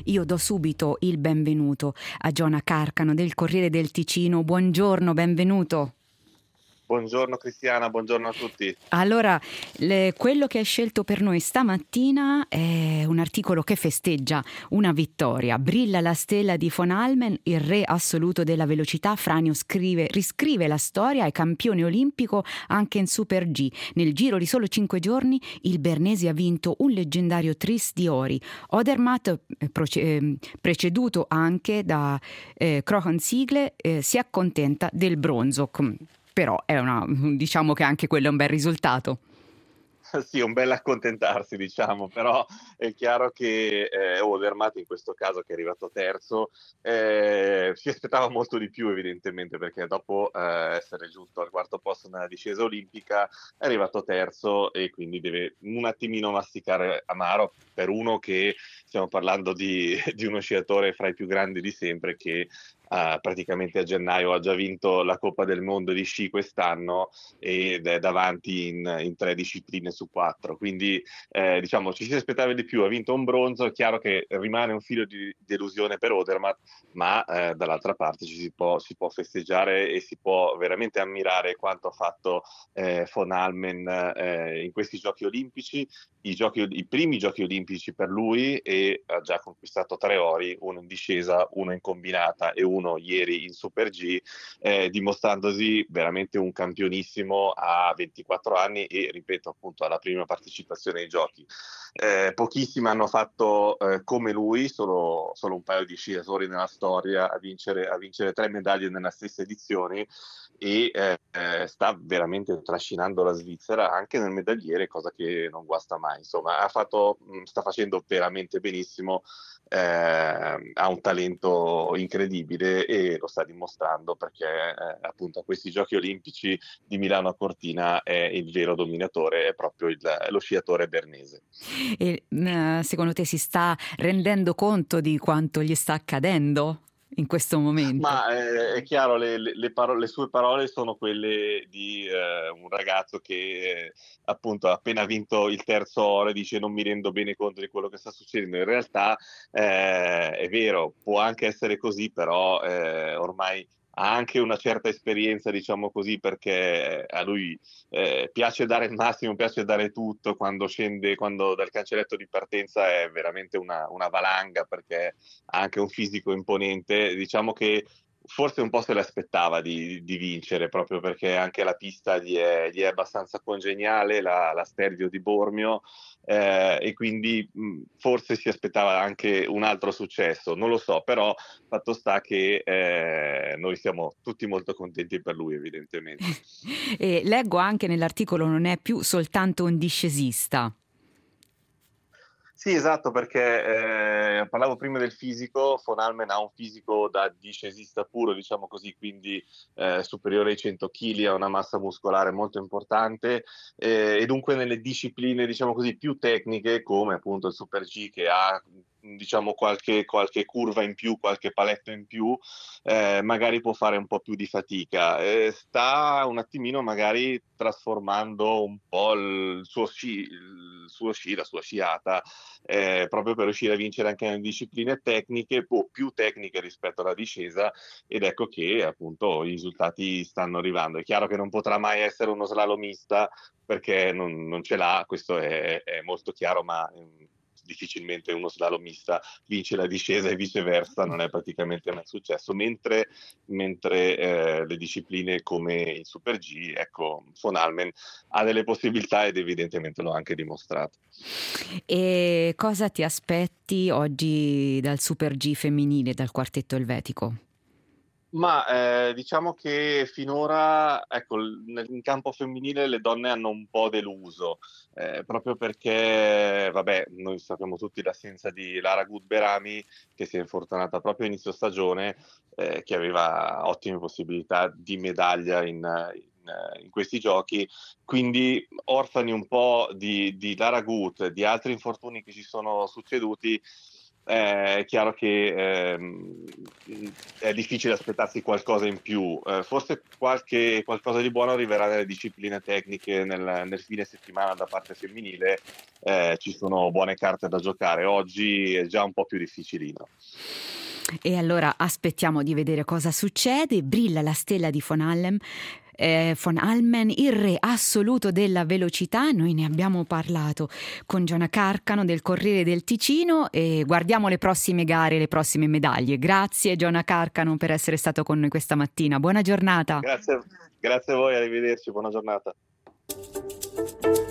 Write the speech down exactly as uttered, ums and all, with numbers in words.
io do subito il benvenuto a Giona Carcano del Corriere del Ticino. Buongiorno, benvenuto. Buongiorno Cristiana, buongiorno a tutti. Allora, le, quello che hai scelto per noi stamattina è un articolo che festeggia una vittoria. Brilla la stella di von Allmen, il re assoluto della velocità. Franio scrive, riscrive la storia, è campione olimpico anche in Super G. Nel giro di solo cinque giorni il Bernese ha vinto un leggendario Tris di Ori. Odermatt, eh, proce- eh, preceduto anche da eh, Krohn-Sigle, eh, si accontenta del bronzo. Però è una, diciamo che anche quello è un bel risultato. Sì, è un bel accontentarsi, diciamo, però è chiaro che eh, Odermatt in questo caso, che è arrivato terzo, eh, si aspettava molto di più evidentemente, perché dopo eh, essere giunto al quarto posto nella discesa olimpica è arrivato terzo e quindi deve un attimino masticare amaro per uno che stiamo parlando di, di uno sciatore fra i più grandi di sempre che Uh, praticamente a gennaio ha già vinto la Coppa del Mondo di sci quest'anno ed è davanti in, in tre discipline su quattro, quindi eh, diciamo ci si aspettava di più, ha vinto un bronzo, è chiaro che rimane un filo di delusione per Odermatt, ma eh, dall'altra parte ci si può, si può festeggiare e si può veramente ammirare quanto ha fatto eh, von Allmen eh, in questi giochi olimpici, i, giochi, i primi giochi olimpici per lui, e ha già conquistato tre ori, uno in discesa, uno in combinata e uno ieri in Super G, eh, dimostrandosi veramente un campionissimo a ventiquattro anni e, ripeto, appunto alla prima partecipazione ai giochi. Eh, pochissimi hanno fatto eh, come lui, solo, solo un paio di sciatori nella storia a vincere, a vincere tre medaglie nella stessa edizione, e eh, eh, sta veramente trascinando la Svizzera anche nel medagliere, cosa che non guasta mai. Insomma, ha fatto, sta facendo veramente benissimo, eh, ha un talento incredibile e lo sta dimostrando, perché eh, appunto a questi giochi olimpici di Milano a Cortina è il vero dominatore, è proprio il, lo sciatore bernese. E eh, secondo te si sta rendendo conto di quanto gli sta accadendo in questo momento? Ma eh, è chiaro, le, le, le, parole, le sue parole sono quelle di eh, un ragazzo che eh, appunto ha appena vinto il terzo oro e dice non mi rendo bene conto di quello che sta succedendo. In realtà eh, è vero, può anche essere così, però eh, ormai ha anche una certa esperienza, diciamo così, perché a lui eh, piace dare il massimo, piace dare tutto. Quando scende, quando dal cancelletto di partenza è veramente una, una valanga, perché ha anche un fisico imponente. Diciamo che forse un po' se l'aspettava di, di vincere, proprio perché anche la pista gli è, gli è abbastanza congeniale, la, la Stelvio di Bormio, eh, e quindi mh, forse si aspettava anche un altro successo, non lo so, però fatto sta che eh, noi siamo tutti molto contenti per lui, evidentemente. E leggo anche nell'articolo non è più soltanto un discesista. Sì, esatto, perché eh, parlavo prima del fisico. Von Allmen ha un fisico da discesista puro, diciamo così, quindi eh, superiore ai cento chili, ha una massa muscolare molto importante, eh, e dunque nelle discipline, diciamo così, più tecniche, come appunto il Super G, che ha diciamo qualche, qualche curva in più, qualche paletto in più, eh, magari può fare un po' più di fatica. Eh, sta un attimino magari trasformando un po' il suo sci, il suo sci la sua sciata, eh, proprio per riuscire a vincere anche nelle discipline tecniche, o più tecniche rispetto alla discesa, ed ecco che appunto i risultati stanno arrivando. È chiaro che non potrà mai essere uno slalomista, perché non, non ce l'ha, questo è, è molto chiaro, ma ehm, difficilmente uno slalomista vince la discesa e viceversa, non è praticamente mai successo, mentre, mentre eh, le discipline come il Super G, ecco, von Allmen ha delle possibilità ed evidentemente l'ho anche dimostrato. E cosa ti aspetti oggi dal Super G femminile, dal quartetto elvetico? Ma eh, diciamo che finora, ecco, nel- in campo femminile le donne hanno un po' deluso, eh, proprio perché, vabbè, noi sappiamo tutti l'assenza di Lara Gutberami, che si è infortunata proprio a inizio stagione, eh, che aveva ottime possibilità di medaglia in, in, in questi giochi. Quindi orfani un po' di, di Lara Gut, di altri infortuni che ci sono succeduti. eh, è chiaro che ehm, è difficile aspettarsi qualcosa in più. Eh, forse qualche qualcosa di buono arriverà nelle discipline tecniche nel, nel fine settimana da parte femminile. Eh, ci sono buone carte da giocare. Oggi è già un po' più difficilino. E allora aspettiamo di vedere cosa succede. Brilla la stella di Von Hallen. Eh, Von Halmen, il re assoluto della velocità. Noi ne abbiamo parlato con Giona Carcano del Corriere del Ticino e guardiamo le prossime gare, le prossime medaglie. Grazie Giona Carcano per essere stato con noi questa mattina. Buona giornata. Grazie, grazie a voi, arrivederci, buona giornata.